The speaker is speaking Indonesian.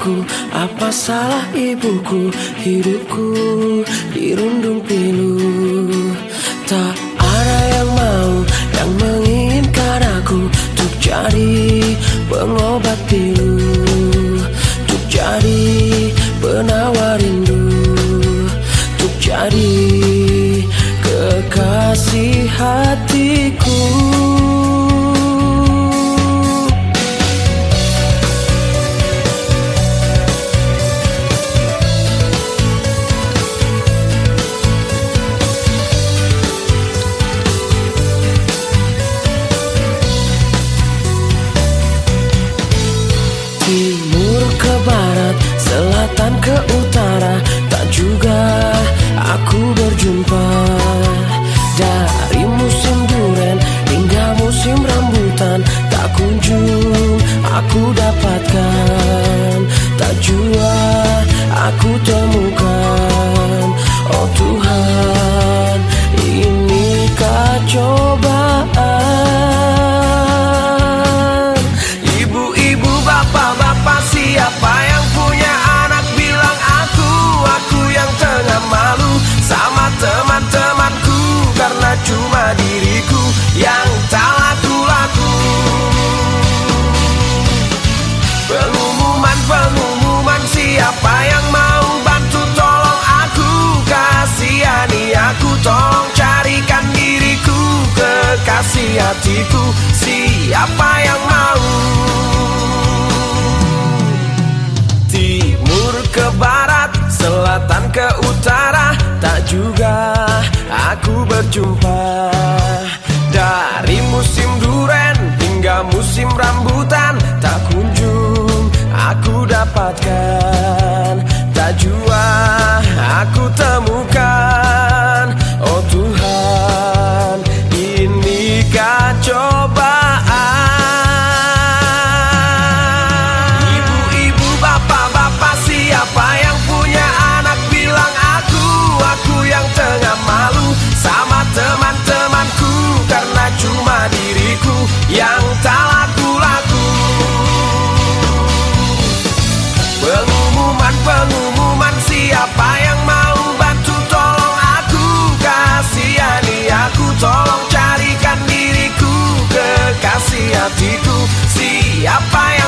aku? Apa salah ibuku? Hidupku dirundung pilu. Tak ada yang mau, yang menginginkan aku untuk jadi pengobat pilu, untuk jadi penawar rindu, untuk jadi kekasih hatiku. Timur ke barat, selatan ke utara, tak juga aku berjumpa. Dari musim duren hingga musim rambutan, tak kunjung aku dapatkan, tak jua aku temukan. Oh Tuhan, inikah cobaan? Ibu-ibu, bapak-bapak, siapa yang punya anak bilang aku yang tengah malu sama teman-temanku, karena cuma diriku yang tak laku-laku. Pengumuman, siapa yang mau bantu tolong aku, kasihani aku, tolong carikan diriku kekasih hatiku. Siapa yang mau? Timur ke barat, selatan ke utara, tak juga aku berjumpa. Dari musim duren hingga musim rambutan, tak kunjung aku dapatkan, tak jua aku temukan. Oh Tuhan, inikah cobaan? Ibu-ibu, bapak-bapak, siapa yang punya anak bilang aku yang tengah malu sama teman-temanku, karena cuma diriku yang tak laku-laku. Pengumuman, siapa yang mau bantu tolong aku, kasihani aku, tolong carikan diriku kekasih hatiku. Siapa yang